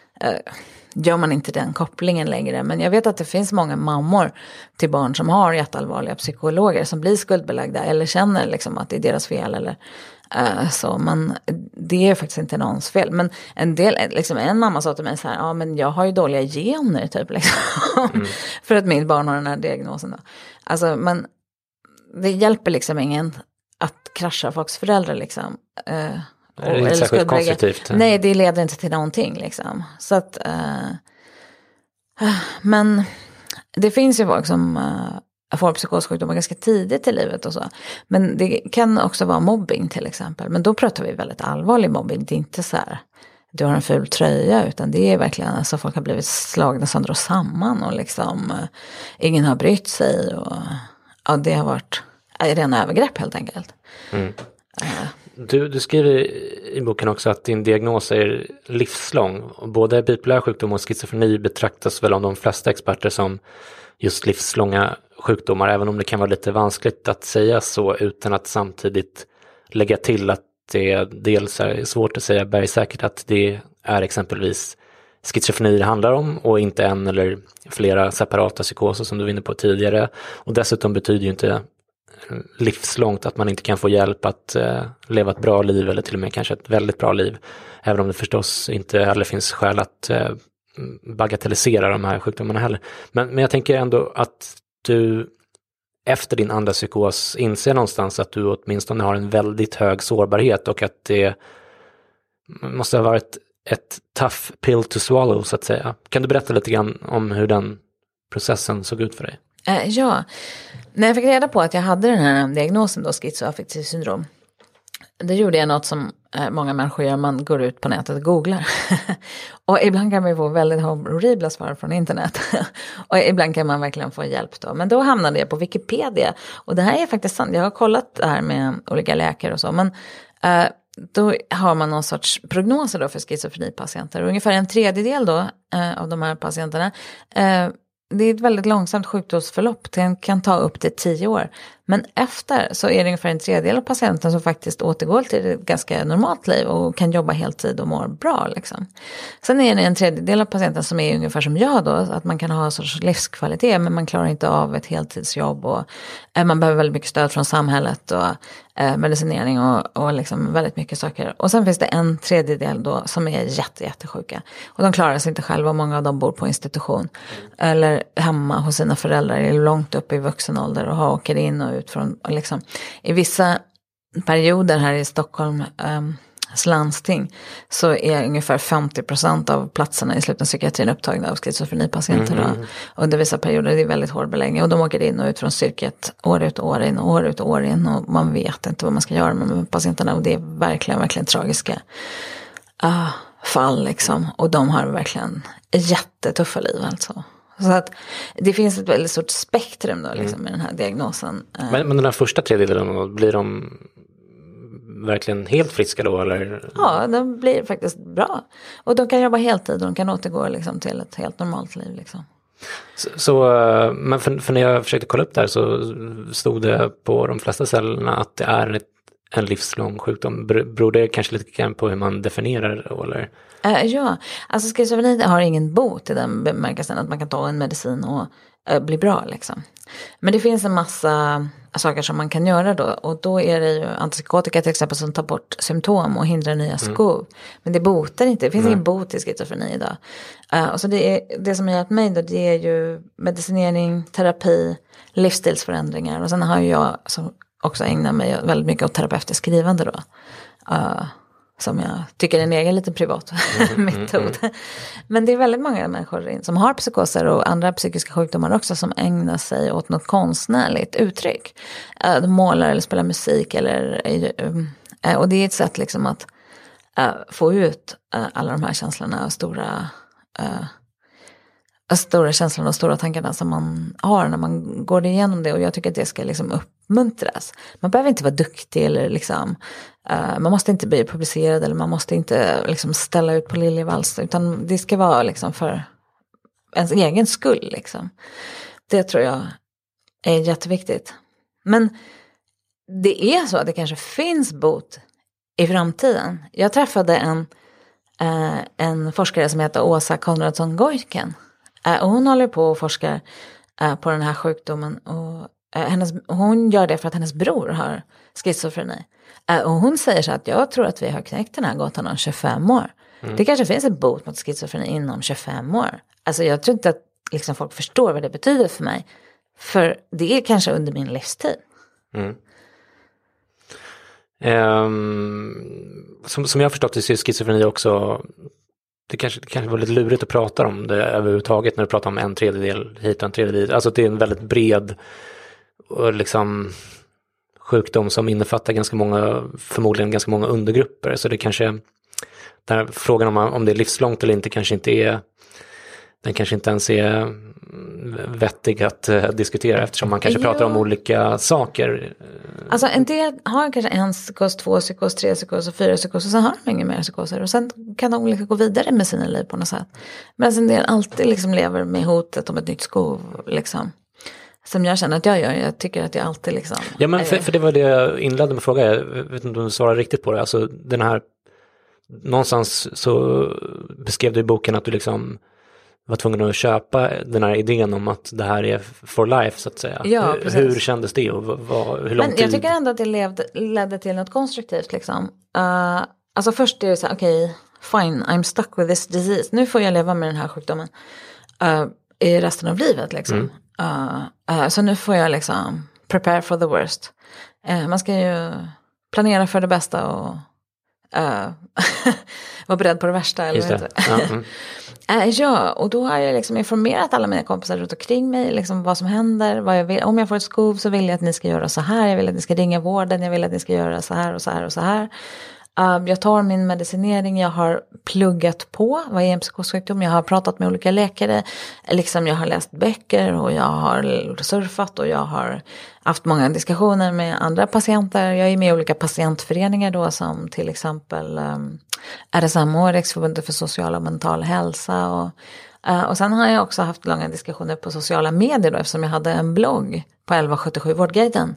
gör man inte den kopplingen längre. Men jag vet att det finns många mammor till barn som har jätteallvarliga psykologer som blir skuldbelagda eller känner liksom att det är deras fel eller så. Men det är faktiskt inte någons fel. Men en mamma sa till mig så här, ja men jag har ju dåliga gener typ liksom. För att min barn har den här diagnosen då. Alltså, men det hjälper liksom ingen att krascha folks föräldrar liksom. Det är inte särskilt konstruktivt. Nej, det leder inte till någonting liksom. Så att men det finns ju folk som får psykossjukdomar ganska tidigt i livet och så. Men det kan också vara mobbing till exempel. Men då pratar vi väldigt allvarlig mobbing. Det är inte så här, du har en ful tröja, utan det är verkligen alltså folk har blivit slagna sönder och samman och liksom ingen har brytt sig och ja, det har varit rena övergrepp helt enkelt. Du skriver i boken också att din diagnos är livslång. Både bipolär sjukdom och schizofreni betraktas väl av de flesta experter som just livslånga sjukdomar, även om det kan vara lite vanskligt att säga så utan att samtidigt lägga till att det dels är svårt att säga bergsäkert att det är exempelvis schizofreni det handlar om och inte en eller flera separata psykoser som du var inne på tidigare. Och dessutom betyder ju inte livslångt att man inte kan få hjälp att leva ett bra liv eller till och med kanske ett väldigt bra liv. Även om det förstås inte heller finns skäl att bagatellisera de här sjukdomarna heller. Men jag tänker ändå att du efter din andra psykos inser någonstans att du åtminstone har en väldigt hög sårbarhet och att det måste ha varit ett tough pill to swallow så att säga. Kan du berätta lite grann om hur den processen såg ut för dig? Ja, när jag fick reda på att jag hade den här diagnosen då, schizoaffektivt syndrom, det gjorde jag något som många människor gör, man går ut på nätet och googlar. Och ibland kan man få väldigt horribla svar från internet. Och ibland kan man verkligen få hjälp då. Men då hamnade jag på Wikipedia. Och det här är faktiskt sant, jag har kollat det här med olika läkare och så. Men då har man någon sorts prognoser då för schizofrenipatienter. Ungefär en tredjedel då av de här patienterna, det är ett väldigt långsamt sjukdomsförlopp. Det kan ta upp till 10 år. Men efter så är det ungefär en tredjedel av patienten som faktiskt återgår till ett ganska normalt liv och kan jobba heltid och mår bra. Liksom. Sen är det en tredjedel av patienten som är ungefär som jag då. Att man kan ha en sorts livskvalitet men man klarar inte av ett heltidsjobb. Och man behöver väldigt mycket stöd från samhället och medicinering och liksom väldigt mycket saker. Och sen finns det en tredjedel då som är jättesjuka. Och de klarar sig inte själva. Många av dem bor på institution. Eller hemma hos sina föräldrar eller långt upp i vuxen ålder och åker in och ut från liksom. I vissa perioder här i Stockholm landsting så är ungefär 50% av platserna i sluten psykiatrin upptagna av schizofrenipatienter. Under vissa perioder är det väldigt hård beläggning och de åker in och ut från cirket år ut och år in och år ut och år in och man vet inte vad man ska göra med patienterna och det är verkligen tragiska fall liksom och de har verkligen jättetuffa liv alltså. Så att det finns ett väldigt stort spektrum då liksom med den här diagnosen. Men den här första tredjedelen, blir de verkligen helt friska då eller? Ja, de blir faktiskt bra. Och de kan jobba heltid och de kan återgå liksom till ett helt normalt liv liksom. Men för när jag försökte kolla upp det här så stod det på de flesta cellerna att det är en livslång sjukdom. Beror det kanske lite grann på hur man definierar det eller? Ja, alltså schizofreni har ingen bot i den bemärkelsen att man kan ta en medicin och bli bra liksom. Men det finns en massa saker som man kan göra då och då är det ju antipsykotika till exempel som tar bort symptom och hindrar nya skov. Men det botar inte, det finns ingen bot i schizofreni idag. Och så det som har hjälpt mig då det är ju medicinering, terapi, livsstilsförändringar och sen har jag som också ägnar mig väldigt mycket åt terapeutiskt skrivande då. Som jag tycker är en egen liten privat metod. Men det är väldigt många människor som har psykoser och andra psykiska sjukdomar också som ägnar sig åt något konstnärligt uttryck. De målar eller spelar musik och det är ett sätt liksom att få ut alla de här känslorna och stora känslorna och stora tankarna som man har när man går igenom det och jag tycker att det ska liksom uppmuntras. Man behöver inte vara duktig eller liksom man måste inte bli publicerad eller man måste inte liksom ställa ut på Liljevals utan det ska vara liksom för ens egen skull liksom. Det tror jag är jätteviktigt. Men det är så att det kanske finns bot i framtiden. Jag träffade en forskare som heter Åsa Konradsson-Goiken. Och hon håller på och forskar på den här sjukdomen och hon gör det för att hennes bror har schizofreni. Och hon säger så att jag tror att vi har knäckt den här gåtan om 25 år. Det kanske finns ett bot mot schizofreni inom 25 år. Alltså jag tror inte att liksom folk förstår vad det betyder för mig. För det är kanske under min livstid. Som jag har förstått det så är schizofreni också... Det kanske var lite lurigt att prata om det överhuvudtaget när du pratar om en tredjedel hit och en tredjedel dit. Alltså det är en väldigt bred och liksom sjukdom som innefattar förmodligen ganska många undergrupper. Så det kanske, den här frågan om det är livslångt eller inte kanske inte är den kanske inte ens är vettig att diskutera eftersom man kanske pratar om olika saker. Alltså en del har kanske 1 psykos, 2 psykos, 3 psykos och 4 psykos och sen har de inga mer psykoser och sen kan de liksom gå vidare med sina liv på något sätt. Medan en del alltid liksom lever med hotet om ett nytt skov liksom. Som jag känner att jag gör. Jag tycker att jag alltid liksom... Ja, men för det var det jag inledde med att fråga. Jag vet inte om du svarar riktigt på det. Alltså den här... Någonstans så beskrev du i boken att du liksom var tvungen att köpa den här idén om att det här är for life så att säga. Ja, hur kändes det och hur lång tid? Men jag tycker ändå att det ledde till något konstruktivt liksom. Alltså först är det så här, okej, fine, I'm stuck with this disease. Nu får jag leva med den här sjukdomen i resten av livet liksom. Så nu får jag liksom prepare for the worst. Man ska ju planera för det bästa och vara beredd på det värsta. Eller det. Ja, och då har jag liksom informerat alla mina kompisar runt omkring mig liksom vad som händer, vad jag vill. Om jag får ett skov så vill jag att ni ska göra så här, jag vill att ni ska ringa vården, jag vill att ni ska göra så här och så här och så här. Jag tar min medicinering, jag har pluggat på vad är en psykossjukdom, jag har pratat med olika läkare, liksom jag har läst böcker och jag har surfat och jag har haft många diskussioner med andra patienter. Jag är med i olika patientföreningar då som till exempel RSMH, Riksförbundet för social och mental hälsa och sen har jag också haft långa diskussioner på sociala medier då, eftersom jag hade en blogg på 1177 Vårdguiden.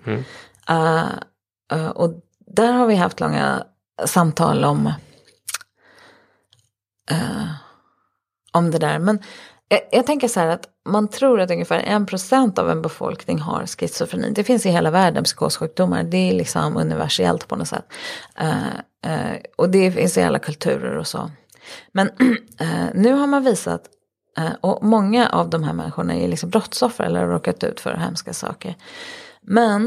Och där har vi haft långa samtal om det där. Men jag tänker så här att man tror att ungefär 1% av en befolkning har schizofreni. Det finns i hela världen psykossjukdomar. Det är liksom universellt på något sätt. Och det finns i alla kulturer och så. Men nu har man visat, och många av de här människorna är liksom brottsoffer eller har råkat ut för hemska saker. Men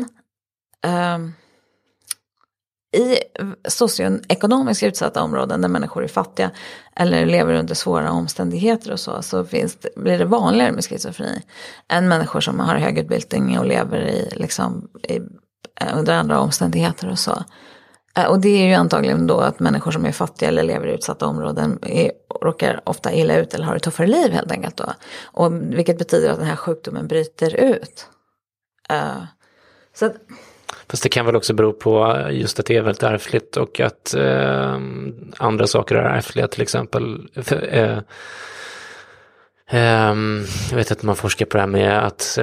i socioekonomiskt utsatta områden där människor är fattiga eller lever under svåra omständigheter och så blir det vanligare med schizofreni än människor som har hög utbildning och lever under andra omständigheter och så. Och det är ju antagligen då att människor som är fattiga eller lever i utsatta områden råkar ofta illa ut eller har ett tuffare liv helt enkelt då. Och vilket betyder att den här sjukdomen bryter ut. Så att... Fast det kan väl också bero på just att det är väldigt ärftligt och att andra saker är ärftliga, till exempel jag vet att man forskar på det här med att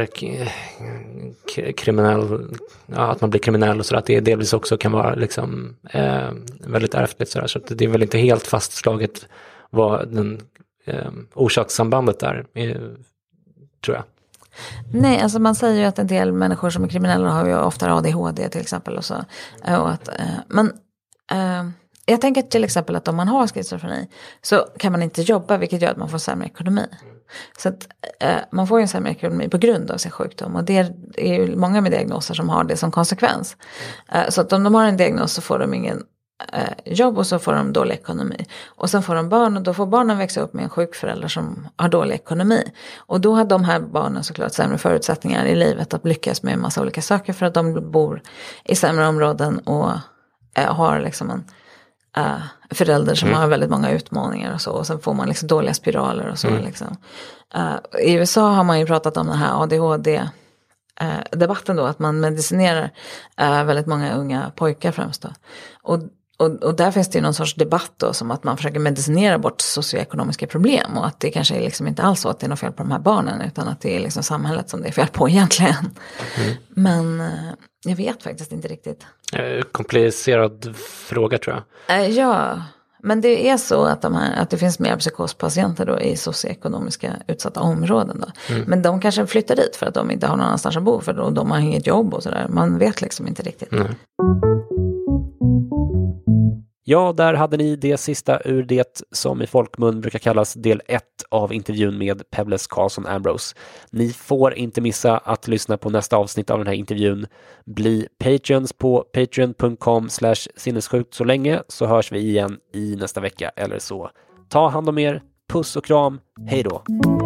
att man blir kriminell och så att det delvis också kan vara liksom väldigt ärftligt så att det är väl inte helt fastslaget vad den orsakssambandet är, tror jag. Nej, alltså man säger ju att en del människor som är kriminella har ju ofta ADHD till exempel och så. Men jag tänker till exempel att om man har schizofreni så kan man inte jobba, vilket gör att man får sämre ekonomi. Så att man får ju en sämre ekonomi på grund av sin sjukdom och det är ju många med diagnoser som har det som konsekvens. Så att om de har en diagnos så får de ingen jobb och så får de dålig ekonomi. Och sen får de barn och då får barnen växa upp med en sjuk förälder som har dålig ekonomi. Och då har de här barnen såklart sämre förutsättningar i livet att lyckas med en massa olika saker för att de bor i sämre områden och har liksom en förälder som har väldigt många utmaningar och så. Och sen får man liksom dåliga spiraler och så liksom. I USA har man ju pratat om den här ADHD-debatten då, att man medicinerar väldigt många unga pojkar främst då. Och där finns det ju någon sorts debatt då, som att man försöker medicinera bort socioekonomiska problem och att det kanske är liksom inte alls så att det är något fel på de här barnen utan att det är liksom samhället som det är fel på egentligen. Men jag vet faktiskt inte riktigt. Komplicerad fråga tror jag. Ja, men det är så att det finns mer psykospatienter då i socioekonomiska utsatta områden då. Men de kanske flyttar dit för att de inte har någon annanstans att bo för då de har inget jobb och sådär. Man vet liksom inte riktigt. Ja, där hade ni det sista ur det som i folkmun brukar kallas del 1 av intervjun med Pebbles Carlsson Ambrose. Ni får inte missa att lyssna på nästa avsnitt av den här intervjun. Bli Patreons på patreon.com/sinnessjukt så länge, så hörs vi igen i nästa vecka eller så. Ta hand om er, puss och kram, hej då!